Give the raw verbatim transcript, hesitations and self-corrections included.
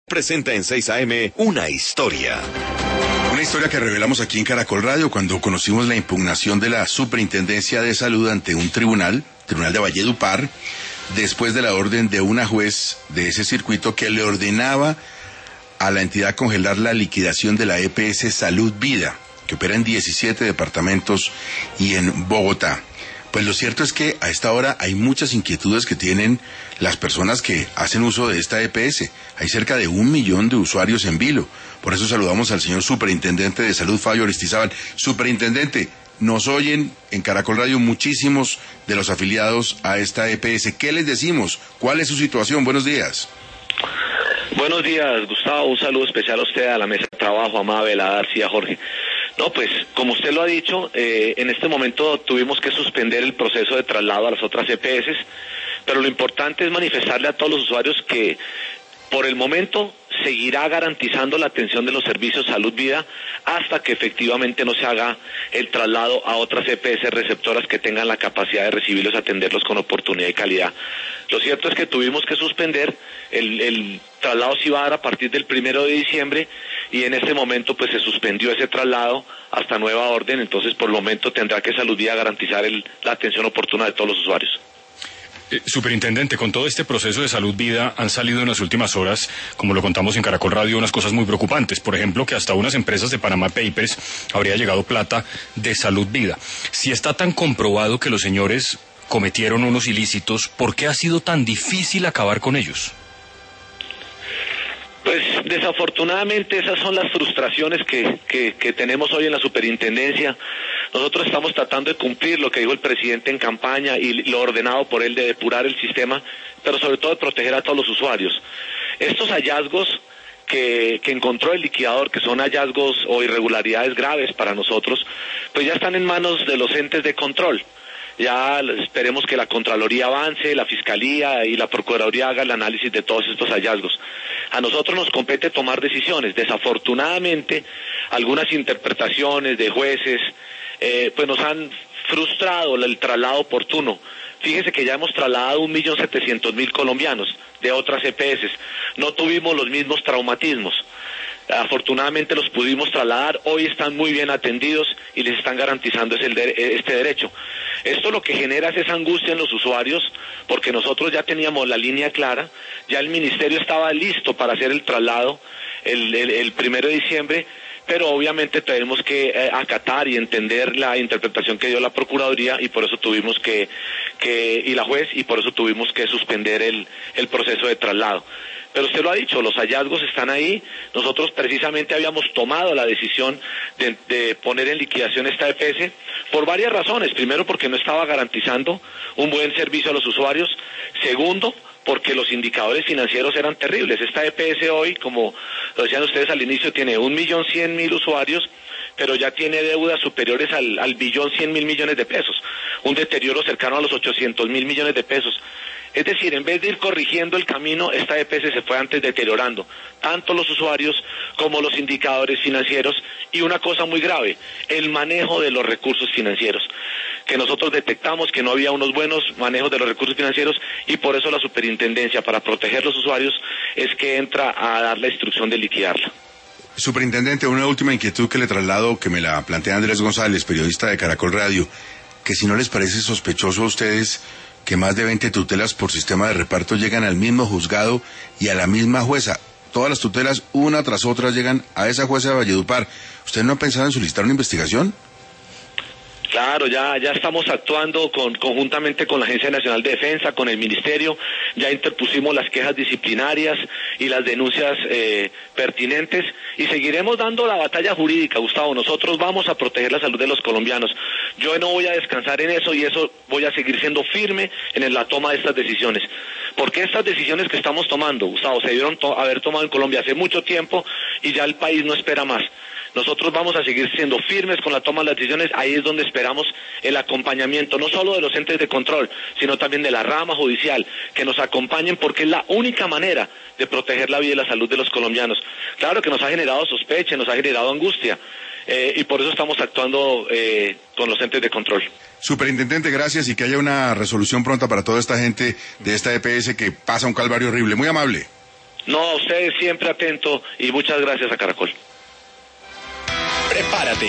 Presenta en seis A M una historia. Una historia que revelamos aquí en Caracol Radio cuando conocimos la impugnación de la Superintendencia de Salud ante un tribunal, Tribunal de Valledupar, después de la orden de una juez de ese circuito que le ordenaba a la entidad congelar la liquidación de la E P S Salud Vida, que opera en diecisiete departamentos y en Bogotá. Pues lo cierto es que a esta hora hay muchas inquietudes que tienen las personas que hacen uso de esta E P S. Hay cerca de un millón de usuarios en vilo. Por eso saludamos al señor Superintendente de Salud, Fabio Aristizábal. Superintendente, nos oyen en Caracol Radio muchísimos de los afiliados a esta E P S. ¿Qué les decimos? ¿Cuál es su situación? Buenos días. Buenos días, Gustavo. Un saludo especial a usted, a la mesa de trabajo, a Mabel, a Darcy, a Jorge. No, pues, como usted lo ha dicho, eh, en este momento tuvimos que suspender el proceso de traslado a las otras E P S, pero lo importante es manifestarle a todos los usuarios que, por el momento, seguirá garantizando la atención de los servicios Salud Vida hasta que efectivamente no se haga el traslado a otras E P S receptoras que tengan la capacidad de recibirlos, atenderlos con oportunidad y calidad. Lo cierto es que tuvimos que suspender, el, el traslado se iba a dar a partir del primero de diciembre y en este momento pues se suspendió ese traslado hasta nueva orden, entonces por el momento tendrá que Salud Vida garantizar el, la atención oportuna de todos los usuarios. Eh, Superintendente, con todo este proceso de Salud Vida han salido en las últimas horas, como lo contamos en Caracol Radio, unas cosas muy preocupantes. Por ejemplo, que hasta unas empresas de Panama Papers habría llegado plata de Salud Vida. Si está tan comprobado que los señores cometieron unos ilícitos, ¿por qué ha sido tan difícil acabar con ellos? Pues desafortunadamente esas son las frustraciones que, que, que tenemos hoy en la superintendencia. Nosotros estamos tratando de cumplir lo que dijo el presidente en campaña y lo ordenado por él de depurar el sistema, pero sobre todo de proteger a todos los usuarios. Estos hallazgos que, que encontró el liquidador, que son hallazgos o irregularidades graves para nosotros, pues ya están en manos de los entes de control. Ya esperemos que la Contraloría avance, la Fiscalía y la Procuraduría haga el análisis de todos estos hallazgos. A nosotros nos compete tomar decisiones. Desafortunadamente, algunas interpretaciones de jueces eh, pues nos han frustrado el traslado oportuno. Fíjense que ya hemos trasladado un millón setecientos mil colombianos de otras E P S. No tuvimos los mismos traumatismos. Afortunadamente los pudimos trasladar, hoy están muy bien atendidos y les están garantizando ese, este derecho. Esto lo que genera es esa angustia en los usuarios, porque nosotros ya teníamos la línea clara, ya el ministerio estaba listo para hacer el traslado el, el, el primero de diciembre, pero obviamente tenemos que eh, acatar y entender la interpretación que dio la Procuraduría y por eso tuvimos que, que y la juez, y por eso tuvimos que suspender el, el proceso de traslado. Pero usted lo ha dicho, los hallazgos están ahí. Nosotros precisamente habíamos tomado la decisión de, de poner en liquidación esta E P S por varias razones. Primero, porque no estaba garantizando un buen servicio a los usuarios. Segundo, porque los indicadores financieros eran terribles. Esta E P S hoy, como lo decían ustedes al inicio, tiene un millón cien mil usuarios, pero ya tiene deudas superiores al, al billón cien mil millones de pesos. Un deterioro cercano a los ochocientos mil millones de pesos. Es decir, en vez de ir corrigiendo el camino, esta E P S se fue antes deteriorando, tanto los usuarios como los indicadores financieros, y una cosa muy grave, el manejo de los recursos financieros, que nosotros detectamos que no había unos buenos manejos de los recursos financieros, y por eso la superintendencia, para proteger los usuarios, es que entra a dar la instrucción de liquidarla. Superintendente, una última inquietud que le traslado, que me la plantea Andrés González, periodista de Caracol Radio, que si no les parece sospechoso a ustedes que más de veinte tutelas por sistema de reparto llegan al mismo juzgado y a la misma jueza. Todas las tutelas, una tras otra, llegan a esa jueza de Valledupar. ¿Usted no ha pensado en solicitar una investigación? Claro, ya ya estamos actuando con, conjuntamente con la Agencia Nacional de Defensa, con el Ministerio, ya interpusimos las quejas disciplinarias y las denuncias eh, pertinentes y seguiremos dando la batalla jurídica, Gustavo. Nosotros vamos a proteger la salud de los colombianos. Yo no voy a descansar en eso y eso voy a seguir siendo firme en la toma de estas decisiones. Porque estas decisiones que estamos tomando, Gustavo, se debieron to- haber tomado en Colombia hace mucho tiempo y ya el país no espera más. Nosotros vamos a seguir siendo firmes con la toma de las decisiones. Ahí es donde esperamos el acompañamiento, no solo de los entes de control, sino también de la rama judicial, que nos acompañen porque es la única manera de proteger la vida y la salud de los colombianos. Claro que nos ha generado sospecha, nos ha generado angustia, eh, y por eso estamos actuando eh, con los entes de control. Superintendente, gracias y que haya una resolución pronta para toda esta gente de esta E P S que pasa un calvario horrible. Muy amable. No, a ustedes siempre atento y muchas gracias a Caracol. Prepárate